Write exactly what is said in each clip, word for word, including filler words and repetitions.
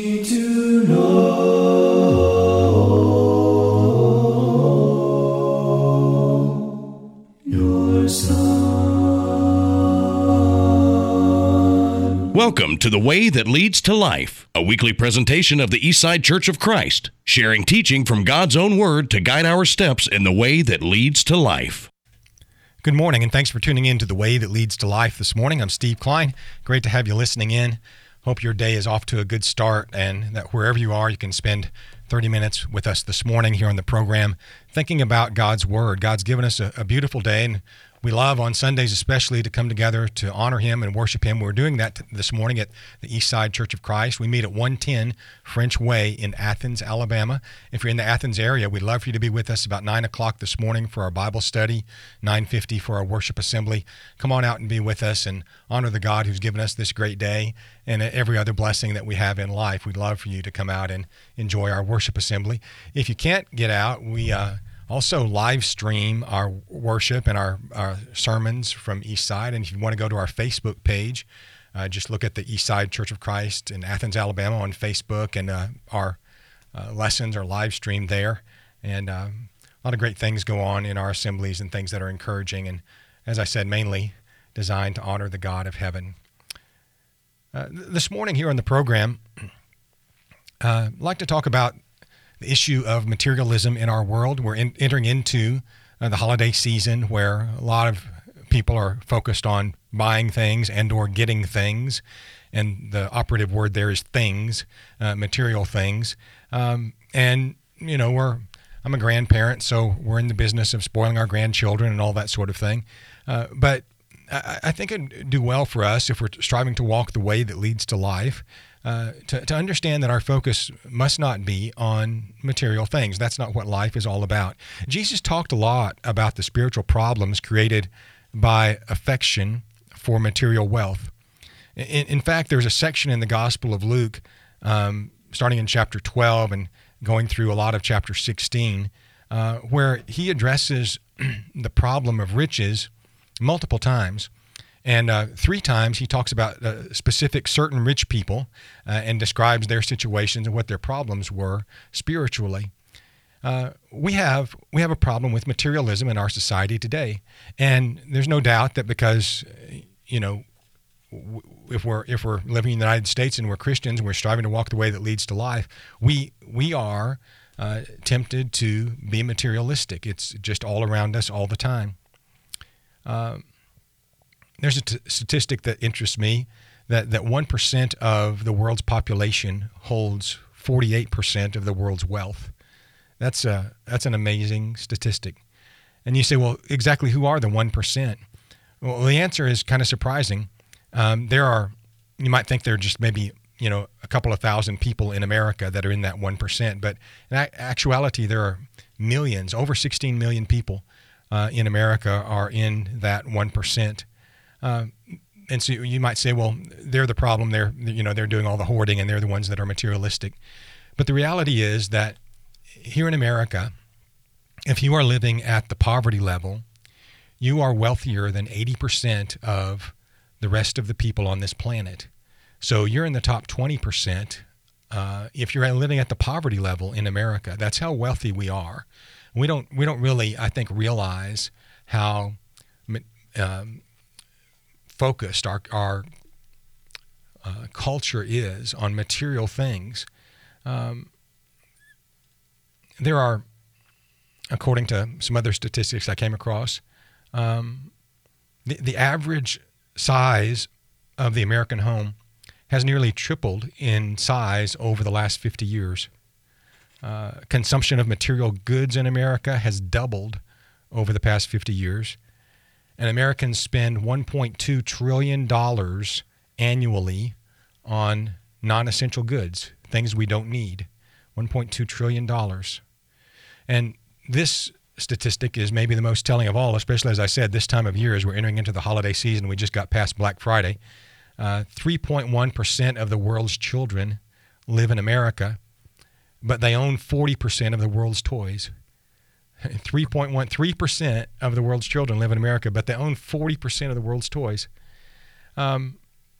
me to know your Son. Welcome to The Way That Leads to Life, a weekly presentation of the Eastside Church of Christ, sharing teaching from God's own Word to guide our steps in the way that leads to life. Good morning, and thanks for tuning in to The Way That Leads to Life this morning. I'm Steve Klein. Great to have you listening in. Hope your day is off to a good start, and that wherever you are, you can spend thirty minutes with us this morning here on the program, thinking about God's Word. God's given us a, a beautiful day, and we love on Sundays especially to come together to honor Him and worship Him. We're doing that t- this morning at the Eastside Church of Christ. We meet at one ten French Way in Athens, Alabama. If you're in the Athens area, we'd love for you to be with us about nine o'clock this morning for our Bible study, nine fifty for our worship assembly. Come on out and be with us and honor the God who's given us this great day and every other blessing that we have in life. We'd love for you to come out and enjoy our worship assembly. If you can't get out, we uh, also live stream our worship and our, our sermons from Eastside. And if you want to go to our Facebook page, uh, just look at the Eastside Church of Christ in Athens, Alabama on Facebook, and uh, our uh, lessons are live streamed there. And uh, a lot of great things go on in our assemblies and things that are encouraging. And as I said, mainly designed to honor the God of heaven. Uh, this morning here on the program, uh, I'd like to talk about the issue of materialism in our world. We're in, entering into uh, the holiday season where a lot of people are focused on buying things and or getting things. And the operative word there is things, uh, material things. Um, and, you know, we're I'm a grandparent, so we're in the business of spoiling our grandchildren and all that sort of thing. Uh, but I, I think it'd do well for us if we're striving to walk the way that leads to life, Uh, to, to understand that our focus must not be on material things. That's not what life is all about. Jesus talked a lot about the spiritual problems created by affection for material wealth. In, in fact, there's a section in the Gospel of Luke, um, starting in chapter twelve and going through a lot of chapter sixteen, uh, where he addresses the problem of riches multiple times. And uh, three times he talks about uh, specific certain rich people uh, and describes their situations and what their problems were spiritually. Uh, we have we have a problem with materialism in our society today, and there's no doubt that because you know w- if we're if we're living in the United States and we're Christians and we're striving to walk the way that leads to life, we we are uh, tempted to be materialistic. It's just all around us all the time. Uh, There's a t- statistic that interests me, that, that one percent of the world's population holds forty-eight percent of the world's wealth. That's a, that's an amazing statistic. And you say, well, exactly who are the one percent? Well, the answer is kind of surprising. Um, there are, you might think there are just maybe, you know, a couple of thousand people in America that are in that one percent, but in actuality, there are millions, over sixteen million people uh, in America are in that one percent. Uh, and so you might say, well, they're the problem. They're, you know, they're doing all the hoarding and they're the ones that are materialistic. But the reality is that here in America, if you are living at the poverty level, you are wealthier than eighty percent of the rest of the people on this planet. So you're in the top twenty percent uh, if you're living at the poverty level in America. That's how wealthy we are. We don't, we don't really, I think, realize how um, focused our our uh, culture is on material things. Um, there are, according to some other statistics I came across, um, the, the average size of the American home has nearly tripled in size over the last fifty years. Uh, consumption of material goods in America has doubled over the past fifty years. And Americans spend one point two trillion dollars annually on non-essential goods, things we don't need. one point two trillion dollars. And this statistic is maybe the most telling of all, especially, as I said, this time of year as we're entering into the holiday season. We just got past Black Friday. Uh, three point one percent of the world's children live in America, but they own forty percent of the world's toys. three point one three percent of the world's children live in America, but they own forty percent of the world's toys. Um,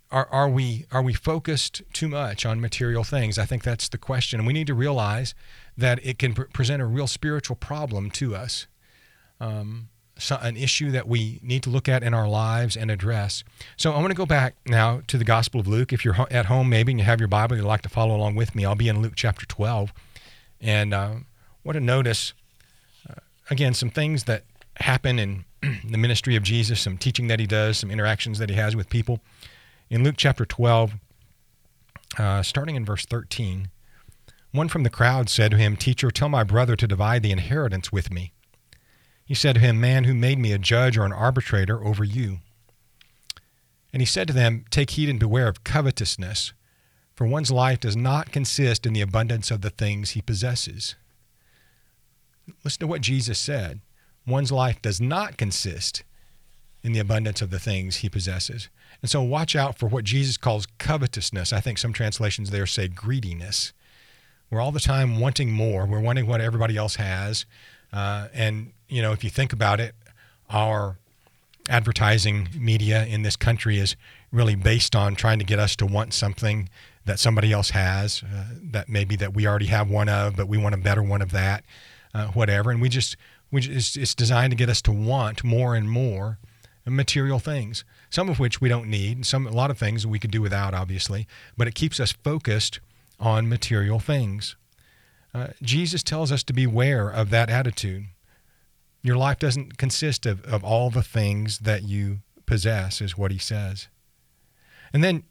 are, are we are we focused too much on material things? I think that's the question. And we need to realize that it can pre- present a real spiritual problem to us, um, so an issue that we need to look at in our lives and address. So I want to go back now to the Gospel of Luke. If you're ho- at home maybe and you have your Bible, you'd like to follow along with me, I'll be in Luke chapter twelve. And uh, want to notice, uh, again, some things that happen in the ministry of Jesus, some teaching that he does, some interactions that he has with people. In Luke chapter twelve, uh, starting in verse thirteen, one from the crowd said to him, "Teacher, tell my brother to divide the inheritance with me." He said to him, "Man, who made me a judge or an arbitrator over you?" And he said to them, "Take heed and beware of covetousness, for one's life does not consist in the abundance of the things he possesses." Listen to what Jesus said. One's life does not consist in the abundance of the things he possesses. And so watch out for what Jesus calls covetousness. I think some translations there say greediness. We're all the time wanting more. We're wanting what everybody else has. Uh, and, you know, if you think about it, our advertising media in this country is really based on trying to get us to want something that somebody else has, uh, that maybe that we already have one of, but we want a better one of that, uh, whatever. And we just, we just, it's designed to get us to want more and more material things, some of which we don't need, and some, a lot of things we could do without, obviously, but it keeps us focused on material things. Uh, Jesus tells us to beware of that attitude. Your life doesn't consist of, of all the things that you possess, is what he says. And then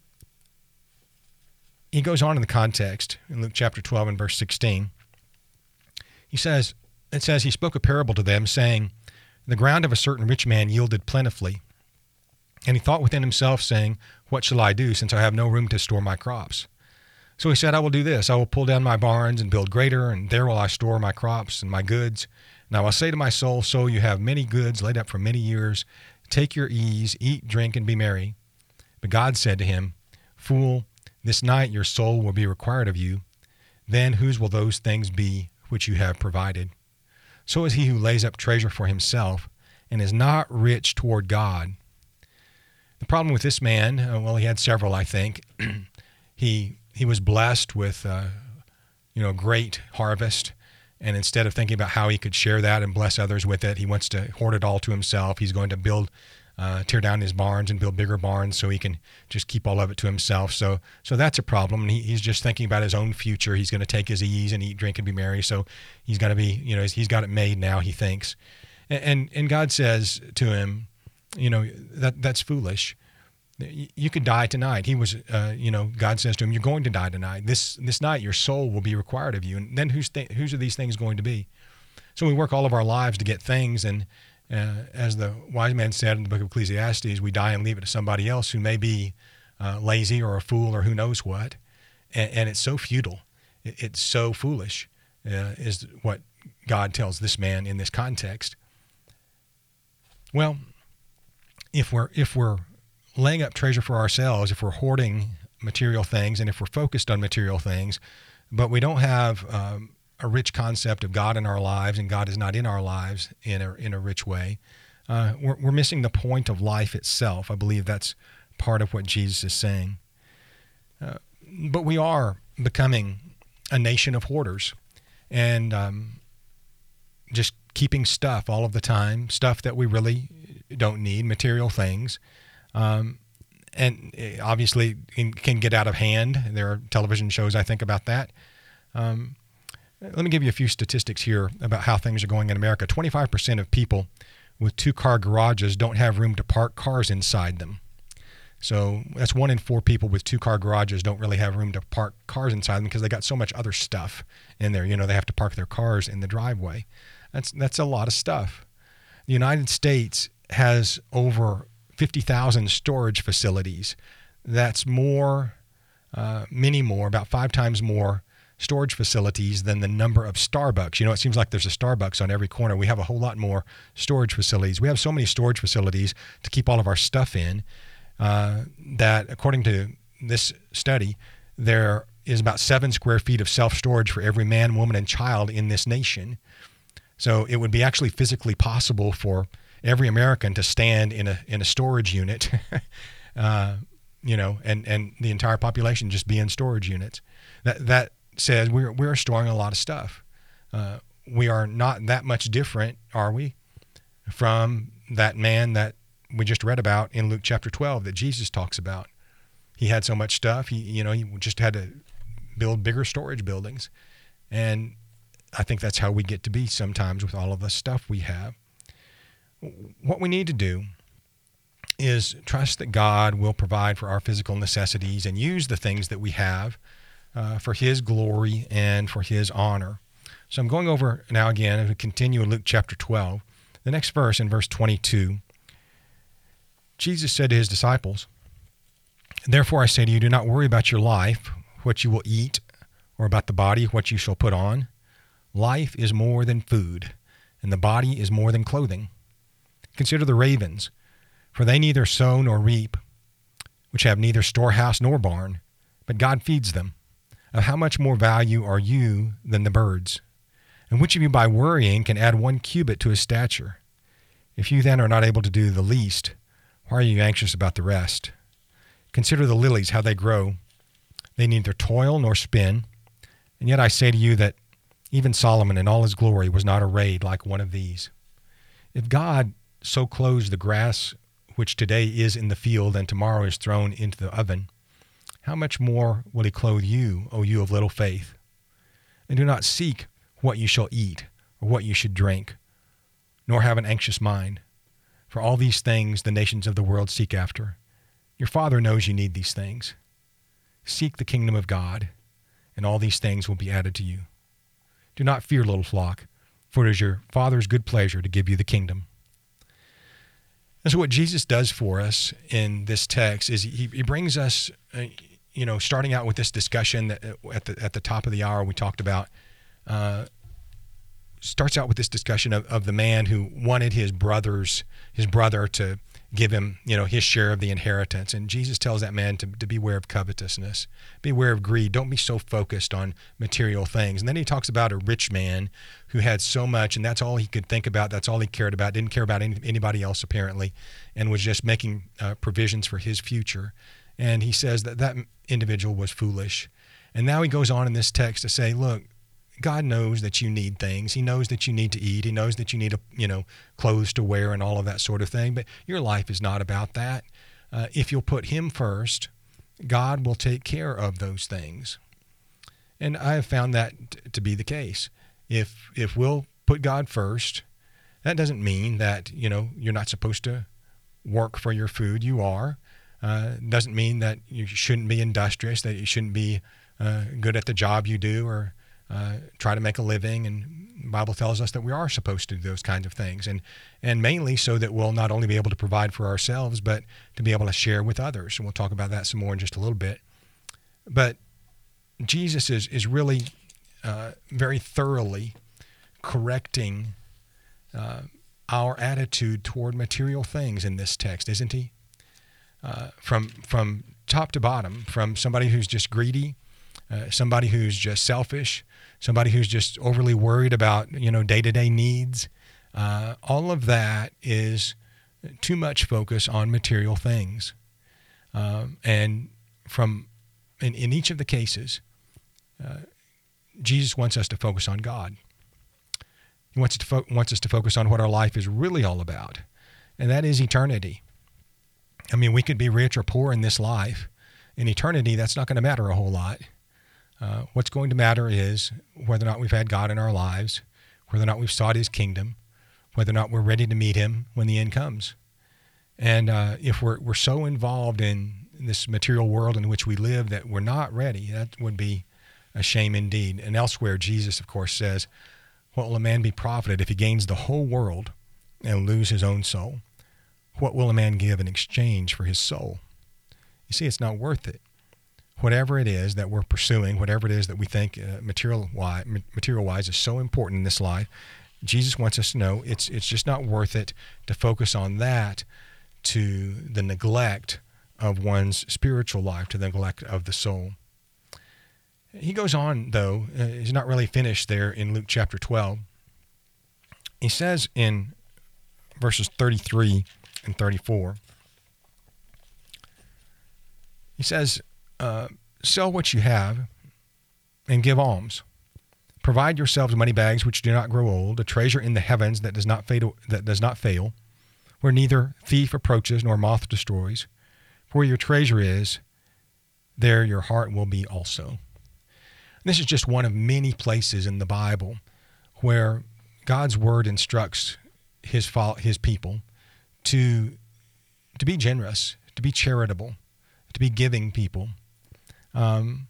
he goes on in the context in Luke chapter twelve and verse sixteen. He says, it says, he spoke a parable to them, saying, "The ground of a certain rich man yielded plentifully. And he thought within himself, saying, What shall I do, since I have no room to store my crops? So he said, I will do this. I will pull down my barns and build greater, and there will I store my crops and my goods. And I will say to my soul, So you have many goods laid up for many years. Take your ease, eat, drink, and be merry. But God said to him, Fool, this night your soul will be required of you. Then whose will those things be which you have provided? So is he who lays up treasure for himself and is not rich toward God." The problem with this man, uh, well, he had several, I think. he he was blessed with, uh, you know, great harvest, and instead of thinking about how he could share that and bless others with it, he wants to hoard it all to himself. He's going to build, uh, tear down his barns and build bigger barns so he can just keep all of it to himself. So so that's a problem. And he, he's just thinking about his own future. He's going to take his ease and eat, drink, and be merry. So he's going to be, you know, he's got it made now, he thinks. And, and, and God says to him, you know, that that's foolish. You could die tonight. He was, uh, you know, God says to him, you're going to die tonight. This this night your soul will be required of you. And then whose th- whose are these things going to be? So we work all of our lives to get things. And uh, as the wise man said in the book of Ecclesiastes, we die and leave it to somebody else who may be uh, lazy or a fool or who knows what. And, and it's so futile. It, it's so foolish, uh, is what God tells this man in this context. Well, if we're if we're laying up treasure for ourselves, if we're hoarding material things, and if we're focused on material things, but we don't have um, a rich concept of God in our lives, and God is not in our lives in a in a rich way, uh, we're, we're missing the point of life itself. I believe that's part of what Jesus is saying. Uh, but we are becoming a nation of hoarders, and um, just keeping stuff all of the time, stuff that we really don't need, material things. Um, and obviously it can get out of hand. There are television shows, I think, about that. Um, let me give you a few statistics here about how things are going in America. twenty-five percent of people with two-car garages don't have room to park cars inside them. So that's one in four people with two-car garages don't really have room to park cars inside them because they got so much other stuff in there. You know, they have to park their cars in the driveway. That's that's a lot of stuff. The United States has over fifty thousand storage facilities. That's more, uh, many more, about five times more storage facilities than the number of Starbucks. You know, it seems like there's a Starbucks on every corner. We have a whole lot more storage facilities. We have so many storage facilities to keep all of our stuff in uh, that, according to this study, there is about seven square feet of self-storage for every man, woman, and child in this nation. So it would be actually physically possible for every American to stand in a in a storage unit, uh, you know, and, and the entire population just be in storage units. That that says we're we're storing a lot of stuff. Uh, we are not that much different, are we, from that man that we just read about in Luke chapter twelve that Jesus talks about. He had so much stuff, he you know, he just had to build bigger storage buildings. And I think that's how we get to be sometimes with all of the stuff we have. What we need to do is trust that God will provide for our physical necessities and use the things that we have uh, for His glory and for His honor. So I'm going over now again and continue in Luke chapter twelve. The next verse, in verse twenty-two, Jesus said to His disciples, "Therefore I say to you, do not worry about your life, what you will eat, or about the body, what you shall put on. Life is more than food, and the body is more than clothing. Consider the ravens, for they neither sow nor reap, which have neither storehouse nor barn, but God feeds them. Of how much more value are you than the birds? And which of you by worrying can add one cubit to his stature? If you then are not able to do the least, why are you anxious about the rest? Consider the lilies, how they grow. They neither toil nor spin. And yet I say to you that even Solomon in all his glory was not arrayed like one of these. If God so clothes the grass which today is in the field and tomorrow is thrown into the oven, how much more will He clothe you, O you of little faith? And do not seek what you shall eat or what you should drink, nor have an anxious mind. For all these things the nations of the world seek after. Your Father knows you need these things. Seek the kingdom of God, and all these things will be added to you. Do not fear, little flock, for it is your Father's good pleasure to give you the kingdom." And so what Jesus does for us in this text is he, he brings us, uh, you know, starting out with this discussion that at the at the top of the hour we talked about, uh, starts out with this discussion of, of the man who wanted his brothers, his brother to give him, you know, his share of the inheritance. And Jesus tells that man to, to beware of covetousness, beware of greed. Don't be so focused on material things. And then he talks about a rich man who had so much, and that's all he could think about. That's all he cared about. Didn't care about any, anybody else apparently, and was just making uh, provisions for his future. And he says that that individual was foolish. And now he goes on in this text to say, look, God knows that you need things. He knows that you need to eat. He knows that you need, a, you know, clothes to wear and all of that sort of thing. But your life is not about that. Uh, if you'll put Him first, God will take care of those things. And I have found that t- to be the case. If if we'll put God first, that doesn't mean that, you know, you're not supposed to work for your food. You are. Uh, doesn't mean that you shouldn't be industrious, that you shouldn't be uh, good at the job you do, or Uh, try to make a living. And the Bible tells us that we are supposed to do those kinds of things, and and mainly so that we'll not only be able to provide for ourselves, but to be able to share with others. And we'll talk about that some more in just a little bit. But Jesus is is really uh, very thoroughly correcting uh, our attitude toward material things in this text, isn't he? Uh, from from top to bottom, from somebody who's just greedy, uh, somebody who's just selfish, somebody who's just overly worried about, you know, day-to-day needs. Uh, all of that is too much focus on material things. Um, and from in, in each of the cases, uh, Jesus wants us to focus on God. He wants, to fo- wants us to focus on what our life is really all about, and that is eternity. I mean, we could be rich or poor in this life. In eternity, that's not going to matter a whole lot. Uh, what's going to matter is whether or not we've had God in our lives, whether or not we've sought His kingdom, whether or not we're ready to meet Him when the end comes. And uh, if we're we're so involved in this material world in which we live that we're not ready, that would be a shame indeed. And elsewhere, Jesus, of course, says, "What will a man be profited if he gains the whole world and lose his own soul? What will a man give in exchange for his soul?" You see, it's not worth it. Whatever it is that we're pursuing, whatever it is that we think uh, material-wise, material-wise is so important in this life, Jesus wants us to know it's it's just not worth it to focus on that to the neglect of one's spiritual life, to the neglect of the soul. He goes on, though, uh, he's not really finished there in Luke chapter twelve. He says in verses thirty-three and thirty-four, He says, uh, sell what you have and give alms. Provide yourselves money bags which do not grow old, a treasure in the heavens that does not fade, that does not fail, where neither thief approaches nor moth destroys. For where your treasure is, there your heart will be also. This is just one of many places in the Bible where God's word instructs his his people to to be generous, to be charitable, to be giving people. Um,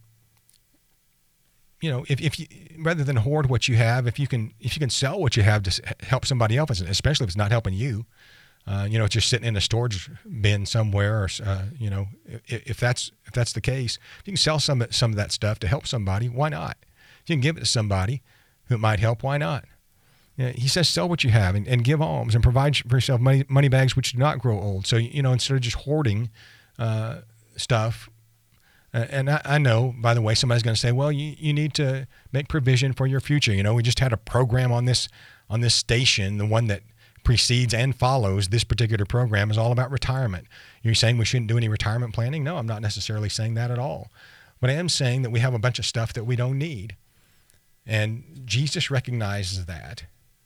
you know, if, if you rather than hoard what you have, if you can if you can sell what you have to help somebody else, especially if it's not helping you, uh, you know, it's just sitting in a storage bin somewhere, or uh, you know, if, if that's if that's the case, if you can sell some some of that stuff to help somebody, why not? If you can give it to somebody who it might help, why not? You know, he says, sell what you have and, and give alms and provide for yourself money money bags which do not grow old. So you know, instead of just hoarding uh, stuff. Uh, and I, I know, by the way, somebody's going to say, well, you, you need to make provision for your future. You know, we just had a program on this on this station, the one that precedes and follows this particular program is all about retirement. You're saying we shouldn't do any retirement planning? No, I'm not necessarily saying that at all. But I am saying that we have a bunch of stuff that we don't need. And Jesus recognizes that.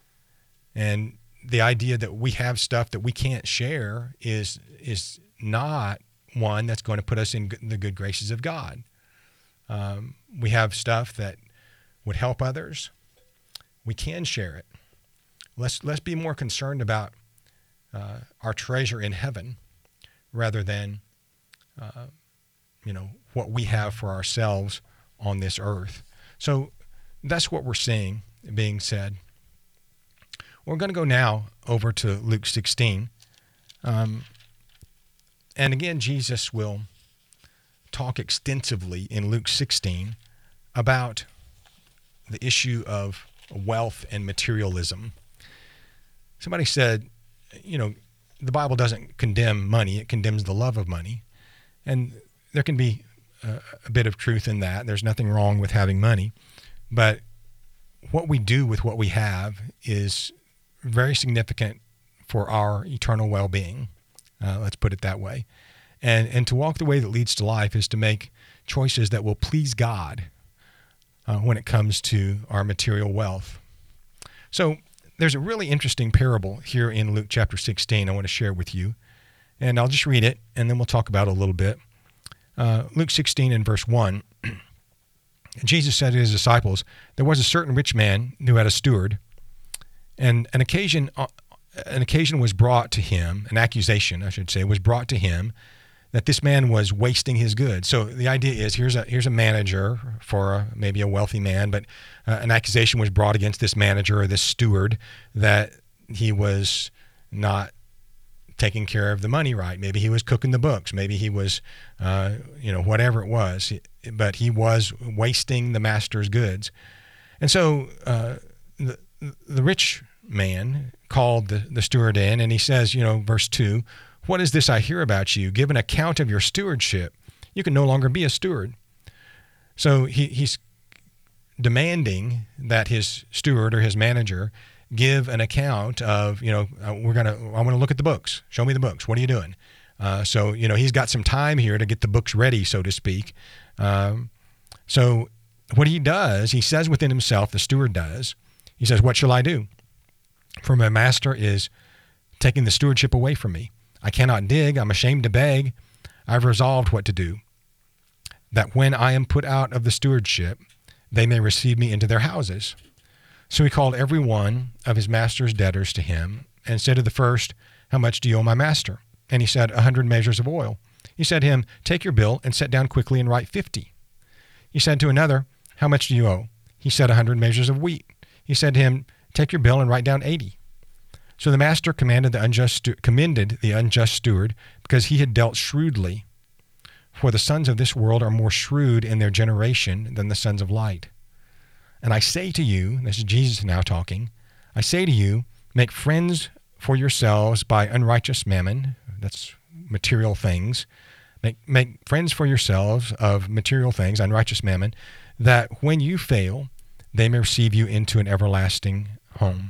And the idea that we have stuff that we can't share is is not one that's going to put us in the good graces of God. Um, we have stuff that would help others. We can share it. Let's let's be more concerned about uh, our treasure in heaven rather than uh, you know what we have for ourselves on this earth. So that's what we're seeing being said. We're going to go now over to Luke sixteen. Um, And again, Jesus will talk extensively in Luke sixteen about the issue of wealth and materialism. Somebody said, you know, the Bible doesn't condemn money, it condemns the love of money. And there can be a, a bit of truth in that. There's nothing wrong with having money. But what we do with what we have is very significant for our eternal well-being. Uh, let's put it that way. And and to walk the way that leads to life is to make choices that will please God uh, when it comes to our material wealth. So there's a really interesting parable here in Luke chapter sixteen I want to share with you. And I'll just read it, and then we'll talk about it a little bit. Uh, Luke sixteen and verse one, Jesus said to his disciples, there was a certain rich man who had a steward, and an occasion... Uh, An occasion was brought to him, an accusation, I should say, was brought to him that this man was wasting his goods. So the idea is here's a here's a manager for a, maybe a wealthy man, but uh, an accusation was brought against this manager or this steward that he was not taking care of the money right. Maybe he was cooking the books. Maybe he was, uh, you know, whatever it was. But he was wasting the master's goods. And so uh, the the rich man called the, the steward in, and he says, you know, verse two, what is this I hear about you? Give an account of your stewardship. You can no longer be a steward. So he, he's demanding that his steward or his manager give an account of, you know, uh, we're going to, I want to look at the books. Show me the books. What are you doing? Uh, so, you know, he's got some time here to get the books ready, so to speak. Um, so what he does, he says within himself, the steward does, he says, what shall I do? For my master is taking the stewardship away from me. I cannot dig. I'm ashamed to beg. I've resolved what to do, that when I am put out of the stewardship, they may receive me into their houses. So he called every one of his master's debtors to him and said to the first, how much do you owe my master? And he said, a hundred measures of oil. He said to him, take your bill and sit down quickly and write fifty. He said to another, how much do you owe? He said, a hundred measures of wheat. He said to him, take your bill and write down eighty. So the master commanded the unjust, commended the unjust steward because he had dealt shrewdly. For the sons of this world are more shrewd in their generation than the sons of light. And I say to you, this is Jesus now talking, I say to you, make friends for yourselves by unrighteous mammon, that's material things, make, make friends for yourselves of material things, unrighteous mammon, that when you fail, they may receive you into an everlasting home.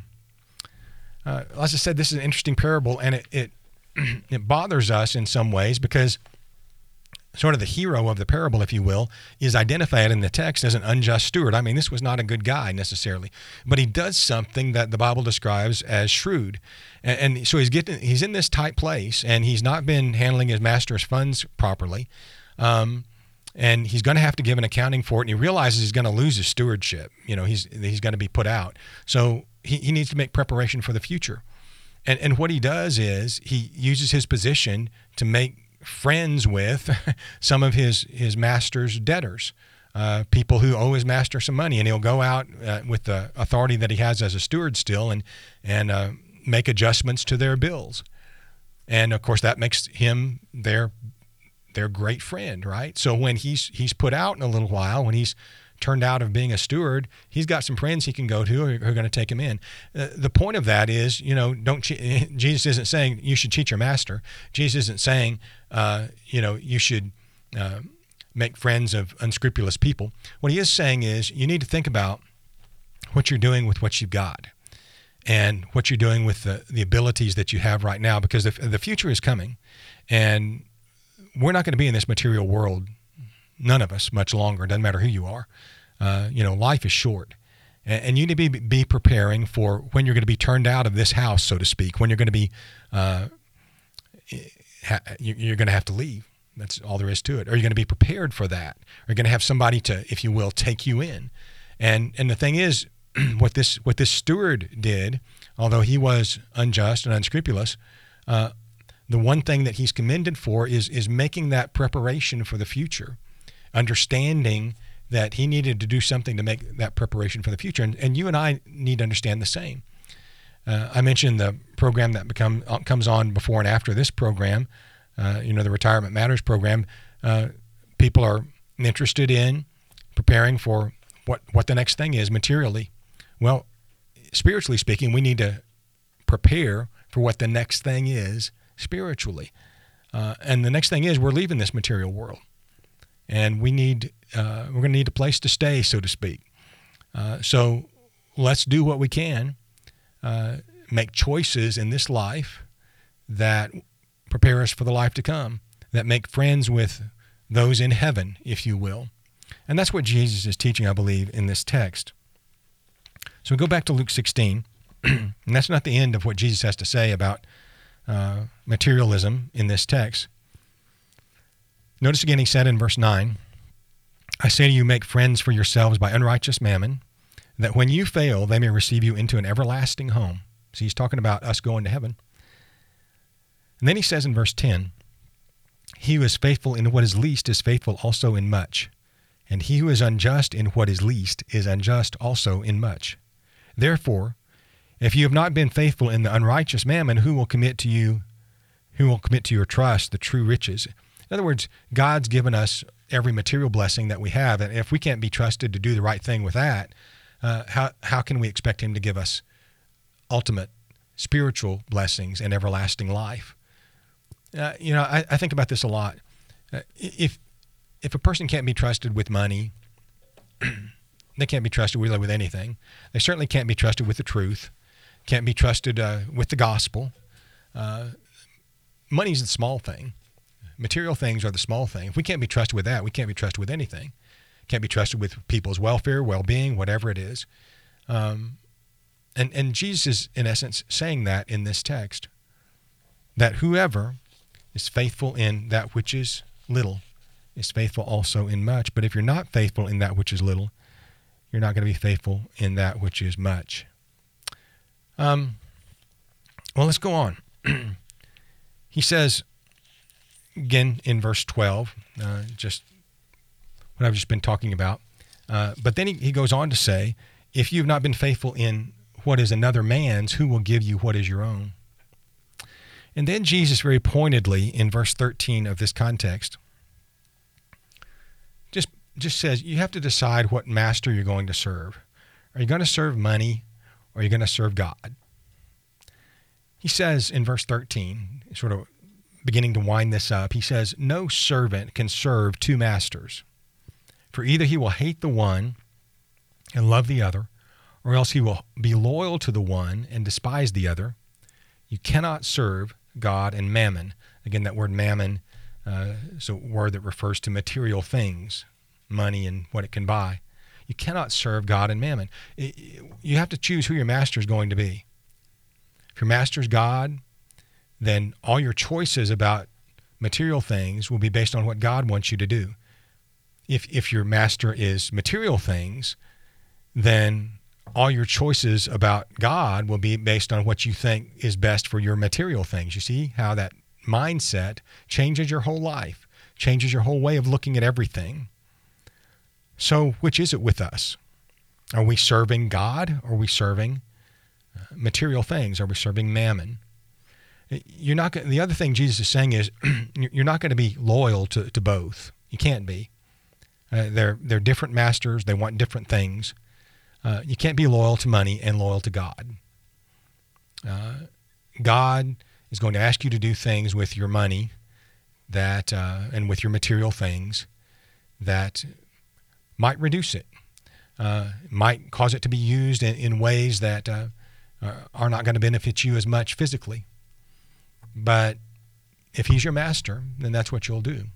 Uh, as I said, this is an interesting parable, and it it, it bothers us in some ways because sort of the hero of the parable, if you will, is identified in the text as an unjust steward. I mean, this was not a good guy necessarily, but he does something that the Bible describes as shrewd. And, and so he's getting, he's in this tight place, and he's not been handling his master's funds properly. Um, and he's going to have to give an accounting for it, and he realizes he's going to lose his stewardship. You know, he's he's going to be put out. So he, he needs to make preparation for the future. And and what he does is he uses his position to make friends with some of his, his master's debtors, uh, people who owe his master some money, and he'll go out uh, with the authority that he has as a steward still and and uh, make adjustments to their bills. And of course, that makes him their their great friend, right? So when he's he's put out in a little while, when he's turned out of being a steward, he's got some friends he can go to who are, who are going to take him in. Uh, the point of that is, you know, don't che- Jesus isn't saying you should cheat your master. Jesus isn't saying, uh, you know, you should uh, make friends of unscrupulous people. What he is saying is you need to think about what you're doing with what you've got and what you're doing with the, the abilities that you have right now, because the, the future is coming, and we're not going to be in this material world, none of us, much longer. It doesn't matter who you are. Uh, you know, life is short. And, and you need to be, be preparing for when you're going to be turned out of this house, so to speak, when you're going to be, uh, ha- you're going to have to leave. That's all there is to it. Or you're going to be prepared for that. Or you're going to have somebody to, if you will, take you in. And and the thing is, what this what this steward did, although he was unjust and unscrupulous, uh, the one thing that he's commended for is is making that preparation for the future, understanding that he needed to do something to make that preparation for the future. And, and you and I need to understand the same. Uh, I mentioned the program that become comes on before and after this program, uh, you know, the Retirement Matters program. Uh, people are interested in preparing for what, what the next thing is materially. Well, spiritually speaking, we need to prepare for what the next thing is spiritually. Uh, and the next thing is we're leaving this material world. And we need, uh, we're going to need a place to stay, so to speak. Uh, so let's do what we can, uh, make choices in this life that prepare us for the life to come, that make friends with those in heaven, if you will. And that's what Jesus is teaching, I believe, in this text. So we go back to Luke sixteen, and that's not the end of what Jesus has to say about uh, materialism in this text. Notice again, he said in verse nine, I say to you, make friends for yourselves by unrighteous mammon, that when you fail, they may receive you into an everlasting home. So he's talking about us going to heaven. And then he says in verse ten, he who is faithful in what is least is faithful also in much, and he who is unjust in what is least is unjust also in much. Therefore, if you have not been faithful in the unrighteous mammon, who will commit to you, who will commit to your trust the true riches? In other words, God's given us every material blessing that we have, and if we can't be trusted to do the right thing with that, uh, how how can we expect him to give us ultimate spiritual blessings and everlasting life? Uh, you know, I, I think about this a lot. Uh, if if a person can't be trusted with money, they can't be trusted really with anything. They certainly can't be trusted with the truth, can't be trusted uh, with the gospel. Uh, money's the small thing. Material things are the small thing. If we can't be trusted with that, we can't be trusted with anything. Can't be trusted with people's welfare, well-being, whatever it is. Um, and, and Jesus is, in essence, saying that in this text, that whoever is faithful in that which is little is faithful also in much. But if you're not faithful in that which is little, you're not going to be faithful in that which is much. Um, well, let's go on. He says, again in verse twelve, uh, just what I've just been talking about. Uh, but then he, he goes on to say, if you've not been faithful in what is another man's, who will give you what is your own? And then Jesus very pointedly in verse thirteen of this context just just says you have to decide what master you're going to serve. Are you going to serve money or are you going to serve God? He says in verse thirteen, sort of beginning to wind this up, he says, no servant can serve two masters, for either he will hate the one and love the other, or else he will be loyal to the one and despise the other. You cannot serve God and mammon. Again, that word mammon Uh, it's a word that refers to material things, money and what it can buy. You cannot serve God and mammon. It, you have to choose who your master is going to be. If your master is God, then all your choices about material things will be based on what God wants you to do. If if your master is material things, then all your choices about God will be based on what you think is best for your material things. You see how that mindset changes your whole life, changes your whole way of looking at everything. So which is it with us? Are we serving God? Or are we serving material things? Are we serving mammon? You're not going, the other thing Jesus is saying is you're not going to be loyal to, to both. You can't be. Uh, they're they're different masters. They want different things. Uh, you can't be loyal to money and loyal to God. Uh, God is going to ask you to do things with your money that uh, and with your material things that might reduce it, uh, might cause it to be used in, in ways that uh, are not going to benefit you as much physically. But if he's your master, then that's what you'll do.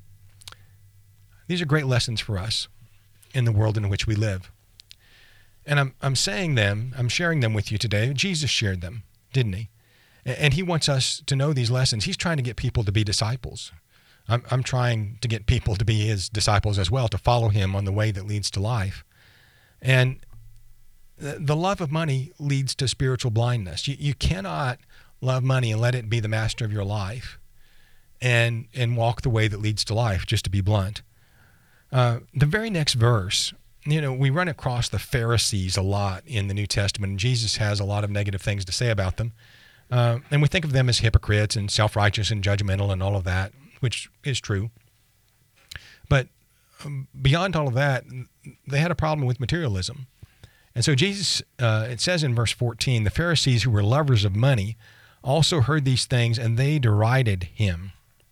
These are great lessons for us in the world in which we live. And I'm I'm saying them, I'm sharing them with you today. Jesus shared them, didn't he? And he wants us to know these lessons. He's trying to get people to be disciples. I'm I'm trying to get people to be his disciples as well, to follow him on the way that leads to life. And the love of money leads to spiritual blindness. You, you cannot love money and let it be the master of your life and and walk the way that leads to life, just to be blunt. Uh, the very next verse, you know, we run across the Pharisees a lot in the New Testament, and Jesus has a lot of negative things to say about them. Uh, and we think of them as hypocrites and self-righteous and judgmental and all of that, which is true. But um, beyond all of that, they had a problem with materialism. And so Jesus, uh, it says in verse fourteen, the Pharisees who were lovers of money also heard these things, and they derided him.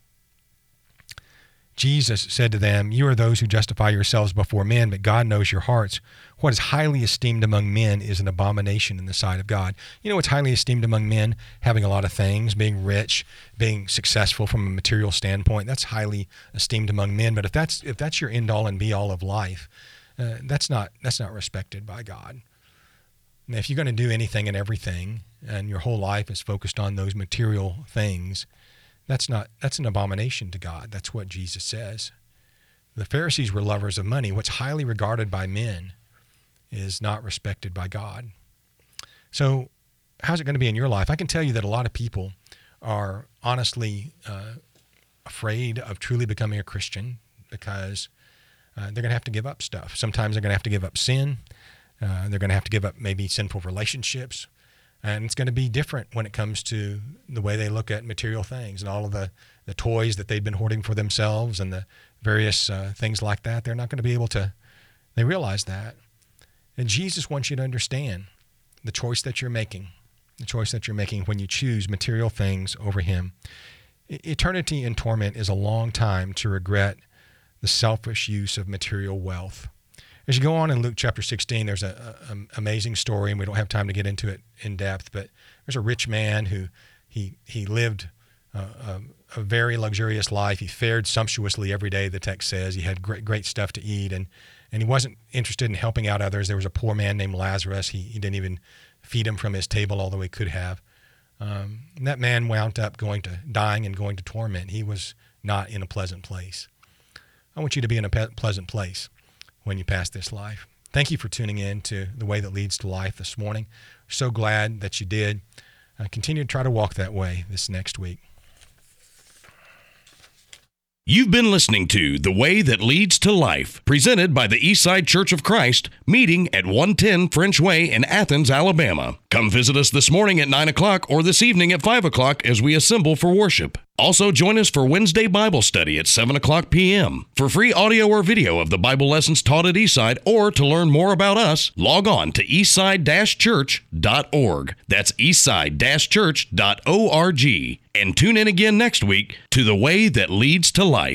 Jesus said to them, you are those who justify yourselves before men, but God knows your hearts. What is highly esteemed among men is an abomination in the sight of God. You know what's highly esteemed among men? Having a lot of things, being rich, being successful from a material standpoint. That's highly esteemed among men. But if that's if that's your end all and be all of life, uh, that's not that's not respected by God. Now, if you're going to do anything and everything, and your whole life is focused on those material things, That's not that's an abomination to God. That's what Jesus says. The Pharisees were lovers of money. What's highly regarded by men is not respected by God. So how's it going to be in your life? I can tell you that a lot of people are honestly uh, afraid of truly becoming a Christian because uh, they're going to have to give up stuff. Sometimes they're going to have to give up sin. Uh, they're going to have to give up maybe sinful relationships. And it's going to be different when it comes to the way they look at material things and all of the, the toys that they've been hoarding for themselves and the various uh, things like that. They're not going to be able to, they realize that. And Jesus wants you to understand the choice that you're making, the choice that you're making when you choose material things over him. Eternity in torment is a long time to regret the selfish use of material wealth. As you go on in Luke chapter sixteen, there's an amazing story, and we don't have time to get into it in depth, but there's a rich man who he he lived uh, a, a very luxurious life. He fared sumptuously every day, the text says. He had great great stuff to eat, and, and he wasn't interested in helping out others. There was a poor man named Lazarus. He, he didn't even feed him from his table, although he could have. Um, and that man wound up going to dying and going to torment. He was not in a pleasant place. I want you to be in a pe- pleasant place when you pass this life. Thank you for tuning in to The Way That Leads to Life this morning. So glad that you did. Uh, continue to try to walk that way this next week. You've been listening to The Way That Leads to Life, presented by the Eastside Church of Christ, meeting at one ten French Way in Athens, Alabama. Come visit us this morning at nine o'clock or this evening at five o'clock as we assemble for worship. Also, join us for Wednesday Bible study at seven o'clock p.m. For free audio or video of the Bible lessons taught at Eastside, or to learn more about us, log on to eastside dash church dot org. That's eastside dash church dot org. And tune in again next week to The Way That Leads to Life.